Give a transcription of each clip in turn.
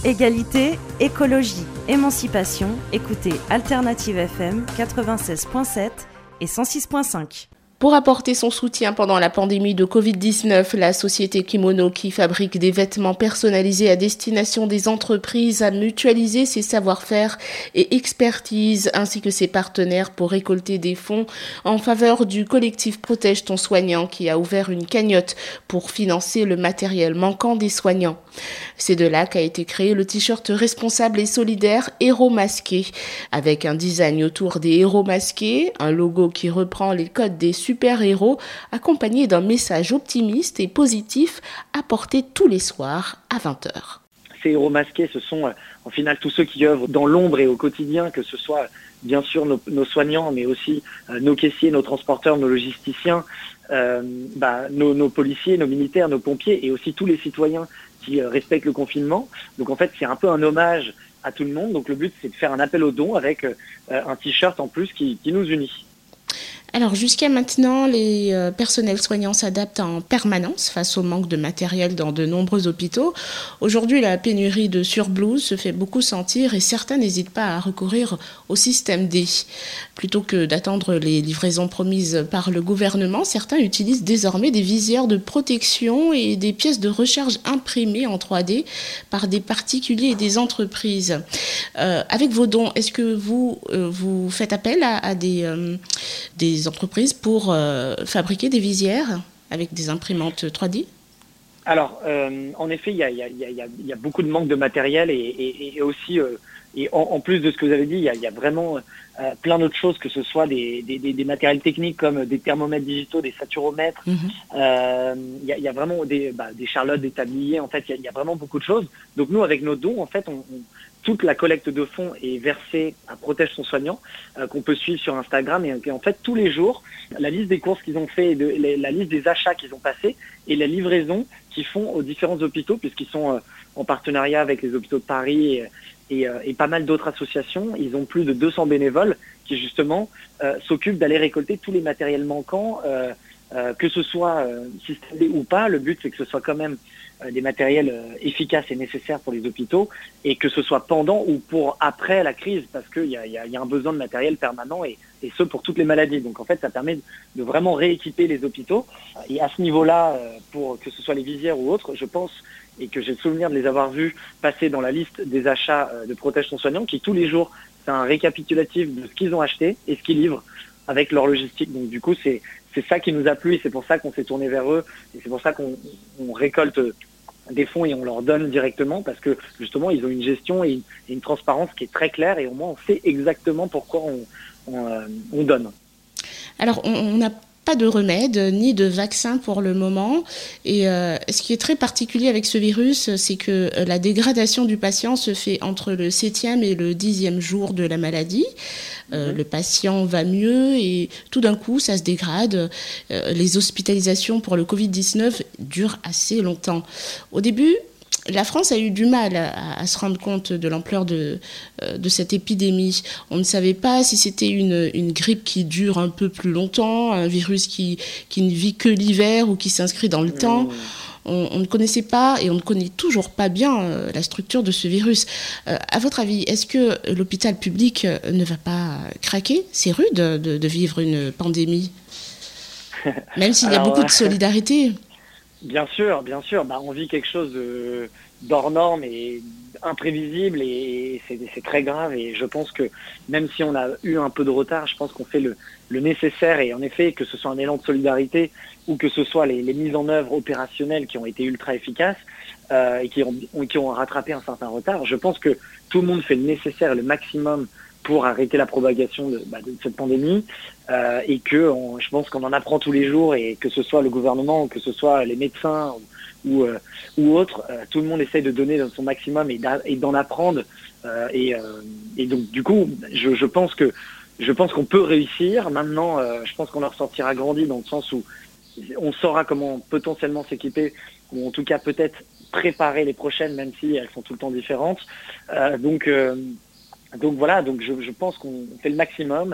Égalité, écologie, émancipation, écoutez Alternative FM 96.7 et 106.5. Pour apporter son soutien pendant la pandémie de Covid-19, la société Kimono, qui fabrique des vêtements personnalisés à destination des entreprises, a mutualisé ses savoir-faire et expertises ainsi que ses partenaires pour récolter des fonds en faveur du collectif Protège ton soignant, qui a ouvert une cagnotte pour financer le matériel manquant des soignants. C'est de là qu'a été créé le t-shirt responsable et solidaire Héros masqués, avec un design autour des héros masqués, un logo qui reprend les codes des super-héros, accompagné d'un message optimiste et positif apporté tous les soirs à 20h. Ces héros masqués, ce sont en final tous ceux qui œuvrent dans l'ombre et au quotidien, que ce soit bien sûr nos soignants, mais aussi nos caissiers, nos transporteurs, nos logisticiens, nos policiers, nos militaires, nos pompiers et aussi tous les citoyens qui respectent le confinement. Donc en fait, c'est un peu un hommage à tout le monde. Donc le but, c'est de faire un appel aux dons avec un t-shirt en plus qui nous unit. Alors jusqu'à maintenant, les personnels soignants s'adaptent en permanence face au manque de matériel dans de nombreux hôpitaux. Aujourd'hui, la pénurie de surblouses se fait beaucoup sentir et certains n'hésitent pas à recourir au système D. Plutôt que d'attendre les livraisons promises par le gouvernement, certains utilisent désormais des visières de protection et des pièces de recharge imprimées en 3D par des particuliers et des entreprises. Avec vos dons, est-ce que vous faites appel à des entreprises pour fabriquer des visières avec des imprimantes 3D? Alors, en effet, il y a beaucoup de manque de matériel et aussi, et en plus de ce que vous avez dit, il y a vraiment plein d'autres choses, que ce soit des matériels techniques comme des thermomètres digitaux, des saturomètres, il y a vraiment des charlottes, des tabliers, en fait, il y a vraiment beaucoup de choses. Donc nous, avec nos dons, en fait, toute la collecte de fonds est versée à Protège son soignant, qu'on peut suivre sur Instagram. Et en fait, tous les jours, la liste des courses qu'ils ont fait, la liste des achats qu'ils ont passés et la livraison qu'ils font aux différents hôpitaux, puisqu'ils sont en partenariat avec les hôpitaux de Paris et pas mal d'autres associations. Ils ont plus de 200 bénévoles qui, justement, s'occupent d'aller récolter tous les matériels manquants, que ce soit système D ou pas. Le but, c'est que ce soit quand même des matériels efficaces et nécessaires pour les hôpitaux, et que ce soit pendant ou pour après la crise, parce qu'il y a un besoin de matériel permanent, et ce pour toutes les maladies. Donc en fait, ça permet de vraiment rééquiper les hôpitaux. Et à ce niveau-là, pour que ce soit les visières ou autres, je pense, et que j'ai le souvenir de les avoir vus passer dans la liste des achats de Protège ton soignant, qui tous les jours, c'est un récapitulatif de ce qu'ils ont acheté et ce qu'ils livrent avec leur logistique. Donc du coup, c'est ça qui nous a plu, et c'est pour ça qu'on s'est tourné vers eux, et c'est pour ça qu'on récolte des fonds et on leur donne directement, parce que justement ils ont une gestion et une transparence qui est très claire, et au moins on sait exactement pourquoi on donne. Alors on n'a pas de remède ni de vaccin pour le moment, et ce qui est très particulier avec ce virus, c'est que la dégradation du patient se fait entre le 7e et le 10e jour de la maladie. Le patient va mieux et tout d'un coup ça se dégrade. Les hospitalisations pour le Covid-19 durent assez longtemps. Au début, la France a eu du mal à se rendre compte de l'ampleur de cette épidémie. On ne savait pas si c'était une grippe qui dure un peu plus longtemps, un virus qui ne vit que l'hiver ou qui s'inscrit dans le temps. On ne connaissait pas et on ne connaît toujours pas bien la structure de ce virus. À votre avis, est-ce que l'hôpital public ne va pas craquer? C'est rude de vivre une pandémie, même s'il y a beaucoup de solidarité. Bien sûr. On vit quelque chose d'hors norme et imprévisible, et c'est très grave. Et je pense que même si on a eu un peu de retard, je pense qu'on fait le nécessaire. Et en effet, que ce soit un élan de solidarité ou que ce soit les mises en œuvre opérationnelles qui ont été ultra efficaces et qui ont rattrapé un certain retard, je pense que tout le monde fait le nécessaire et le maximum pour arrêter la propagation de cette pandémie, et que je pense qu'on en apprend tous les jours, et que ce soit le gouvernement ou que ce soit les médecins ou autres, tout le monde essaye de donner son maximum et d'en apprendre, et donc du coup je pense qu'on peut réussir. Maintenant, je pense qu'on en ressortira grandi, dans le sens où on saura comment potentiellement s'équiper, ou en tout cas peut-être préparer les prochaines, même si elles sont tout le temps différentes. Donc voilà, donc je pense qu'on fait le maximum,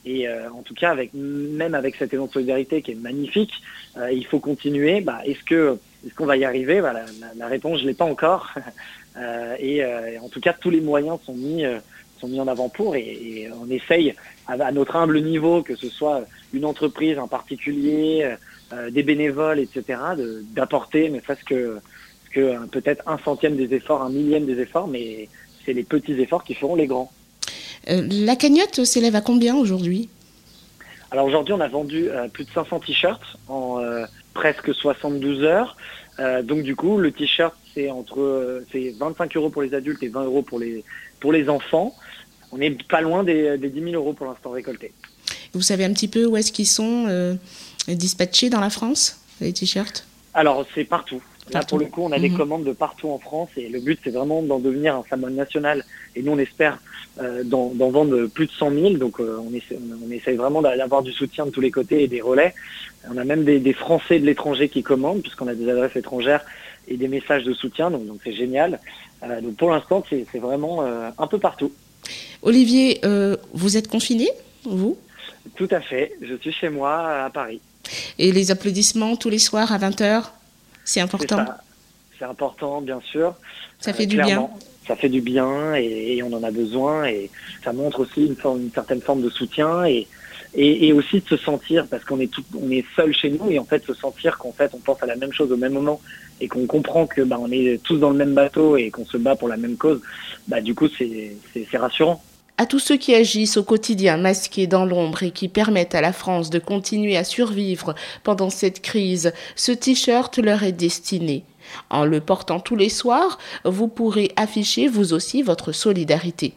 Et en tout cas, même avec cet élan de solidarité qui est magnifique, il faut continuer. Est-ce qu'on va y arriver? La réponse, je l'ai pas encore. Et en tout cas, tous les moyens sont mis en avant pour, et on essaye à notre humble niveau, que ce soit une entreprise, un particulier, des bénévoles, etc., d'apporter ne serait-ce que peut-être 1/100 des efforts, 1/1000 des efforts, mais c'est les petits efforts qui feront les grands. La cagnotte s'élève à combien aujourd'hui? Alors aujourd'hui, on a vendu plus de 500 t-shirts en presque 72 heures. Donc du coup, le t-shirt, c'est 25 € pour les adultes et 20 € pour les enfants. On n'est pas loin des 10 000 € pour l'instant récoltés. Vous savez un petit peu où est-ce qu'ils sont dispatchés dans la France, les t-shirts? Alors, c'est partout. Là, pour le coup, on a des commandes de partout en France, et le but, c'est vraiment d'en devenir un symbole national. Et nous, on espère d'en vendre plus de 100 000. Donc, on essaye vraiment d'avoir du soutien de tous les côtés et des relais. On a même des Français de l'étranger qui commandent, puisqu'on a des adresses étrangères et des messages de soutien. Donc c'est génial. Donc, pour l'instant, c'est vraiment un peu partout. Olivier, vous êtes confiné, vous? Tout à fait. Je suis chez moi, à Paris. Et les applaudissements tous les soirs à 20h, c'est important? C'est important, bien sûr. Ça fait du bien. Ça fait du bien, et on en a besoin, et ça montre aussi une certaine forme de soutien, et aussi de se sentir, parce qu'on est seul chez nous, et en fait se sentir qu'en fait on pense à la même chose au même moment, et qu'on comprend que on est tous dans le même bateau et qu'on se bat pour la même cause. Du coup c'est rassurant. À tous ceux qui agissent au quotidien masqués dans l'ombre et qui permettent à la France de continuer à survivre pendant cette crise, ce t-shirt leur est destiné. En le portant tous les soirs, vous pourrez afficher vous aussi votre solidarité.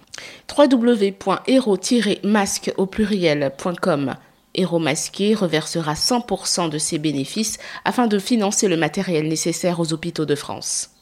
www.hero-masque.com. Héros Masqué reversera 100% de ses bénéfices afin de financer le matériel nécessaire aux hôpitaux de France.